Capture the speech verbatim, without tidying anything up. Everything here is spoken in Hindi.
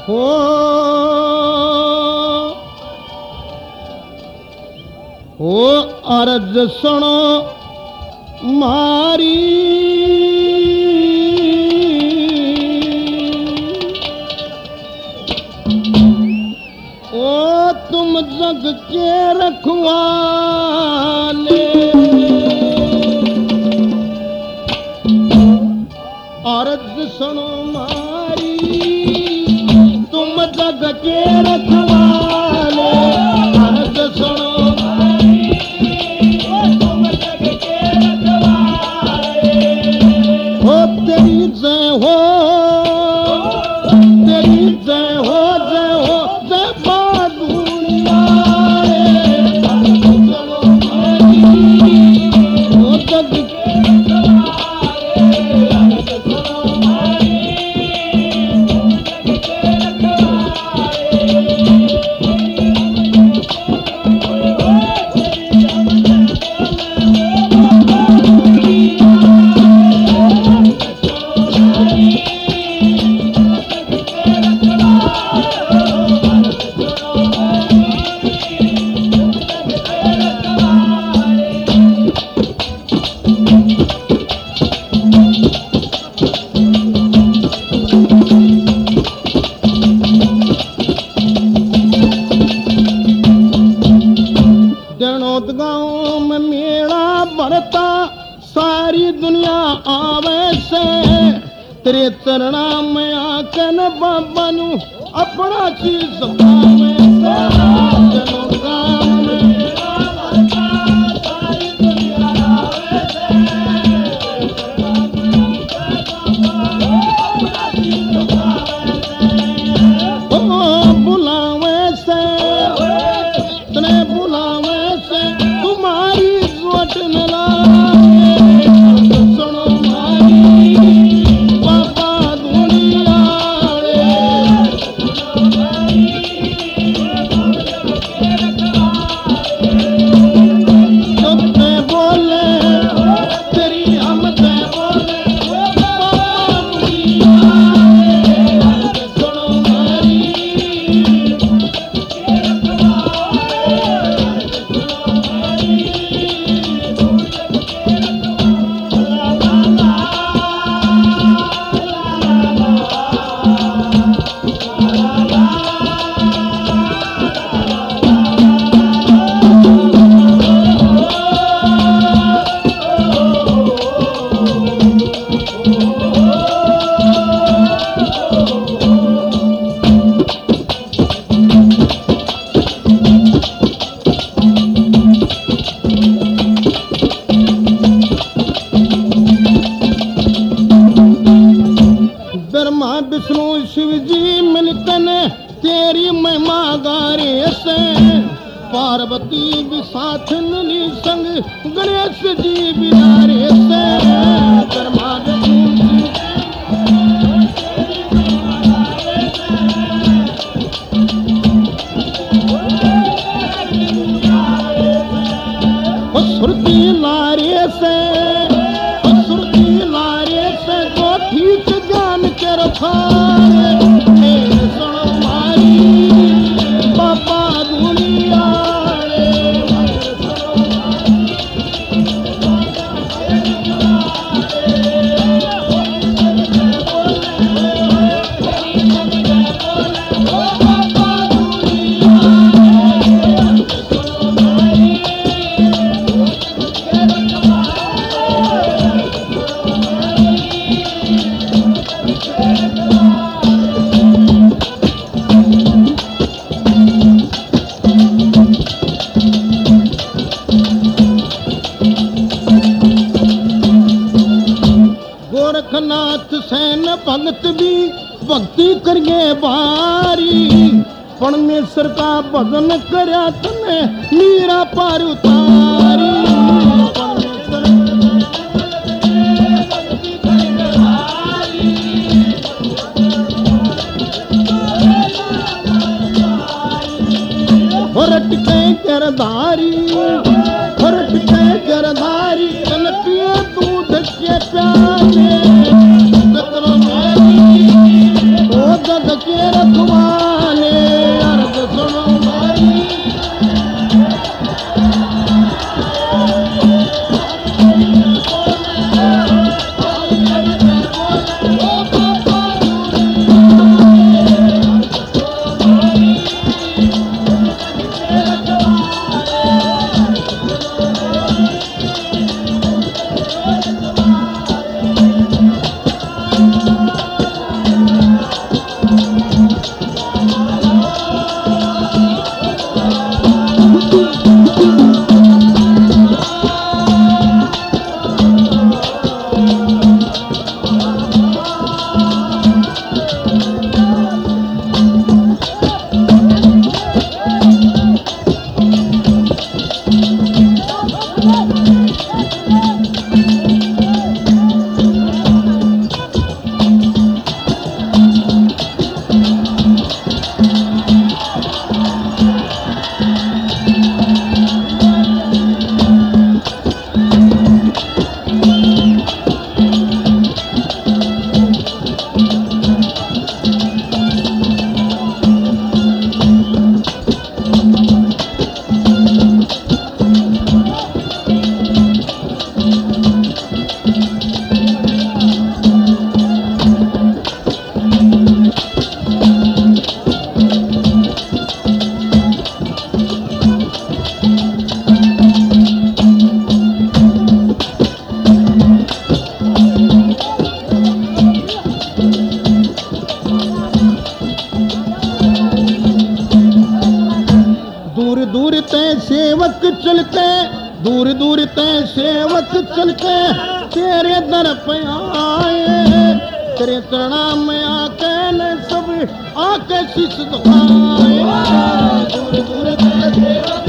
हो हो अर्ज सुनो मारी ओ तुम जग के रखवाले अर्ज सुनो मारी तुम जग के रखवाले अर्ज सुनो मारी तुम जग के रखवाले हो तेरी जय हो तेरी जय हो जय हो जय बादुनिया अर्ज सुनो मारी हो जग के गाँव में मेला भरता सारी दुनिया आवे से तेरे चरणा में आकर बाबा नू अपना चीज पावे से जनो गाँव में मेला भरता सारी दुनिया आवे से अपना चीज पावे से ओ बुलावे से तने बुलावे से तुम्हारी जोट न लाए सुनो मारी बाबा दुनिया सबसे बोले तेरी हम से बोले बाबा दुनिया सुनो मारी ब्रह्मा विष्णु शिव जी मिलकर तेरी महिमा गारे से पार्वती भी साथ मिली संग गणेश जी भी नारे से ब्रह्मा विष्णु श्रुति नारे से श्रुति नारे से जो ठीक ज्ञान के रखाए सुनो मारी बाबा दुनिया गोरखनाथ सैन भगत भी भक्ति करिए बारी परमेश्वर का भजन करया तने मीरा पार उतारी फरट के गिरधारी फरट के गिरधारी तन पिए दूध के प्यारे ओ जग के रखवा चलते दूर दूर ते सेवक चलते तेरे दर पे आए तेरे चरणा में आके न सब आके शीश झुकाए दूर दूर ते सेवक